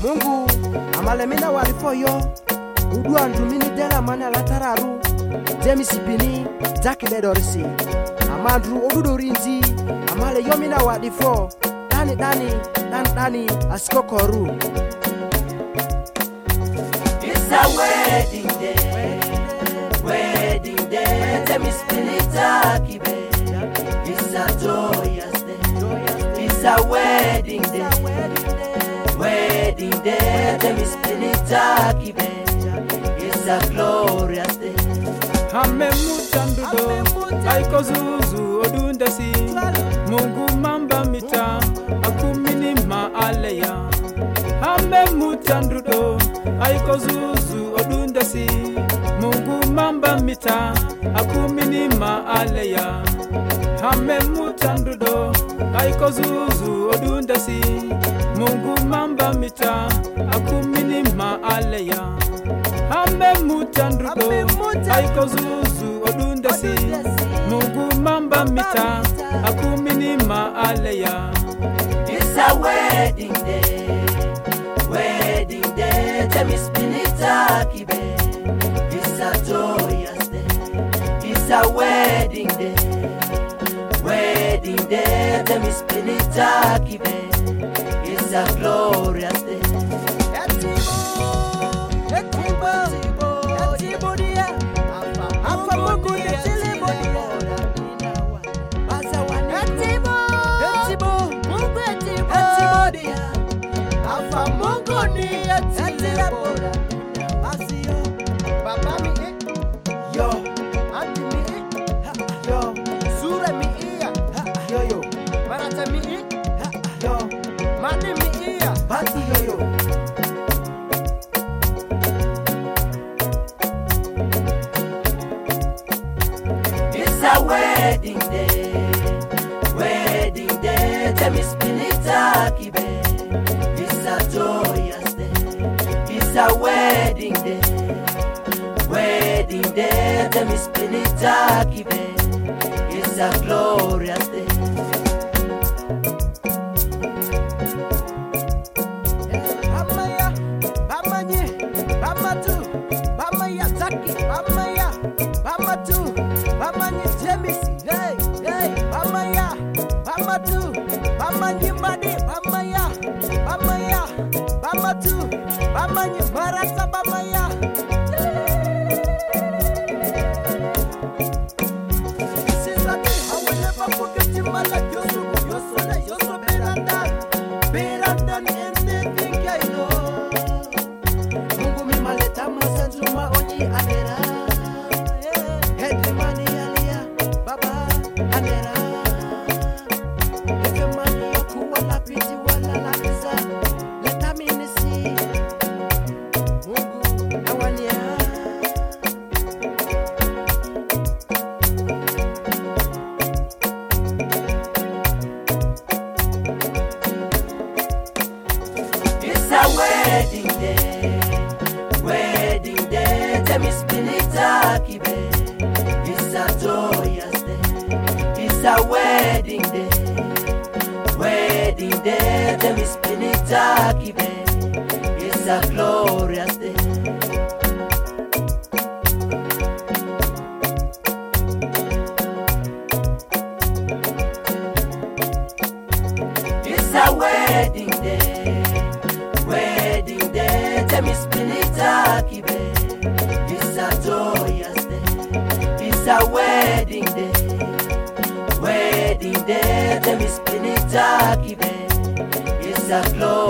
Mungu amalemina walifoyo udu andumini dela mani alatararu James Bini Jackie Bedorisi Amandru odudorinzi amale yomina wadifo Dani askokoru. It's a wedding day, James Bini Jackie Be. It's a joyous day, it's a wedding day, James Bini Jackie Be. It's a glorious day. Hame mutandudo, aiko zuzu odundasi. Mungu mamba mita, akumini maaleya. Hame mutandudo, aiko zuzu odundasi. Mungu mamba mita, akumini maaleya. Hame mutandudo, aiko zuzu odundasi. Mungu mamba mita, akumini maaleya. Hame mutandudo, aiko zuzu odundasi. Mungu mamba mita, akumini maaleya. It's a wedding day, James Bini Jackie Be. It's a joyous day, it's a wedding day, James Bini Jackie Be. It's a glorious day. It's a wedding day, James Bini Jackie Be. It's a joyous day, it's a wedding day, James Bini Jackie Be. It's a glorious day. Wedding day, James Bini Jackie Be. It's a joyous day, it's a wedding day, James Bini Jackie Be. It's a glorious day. It's a wedding day, James Bini Jackie Be. It's a joyous day, it's a wedding day, James Bini Jackie Be. It's a glorious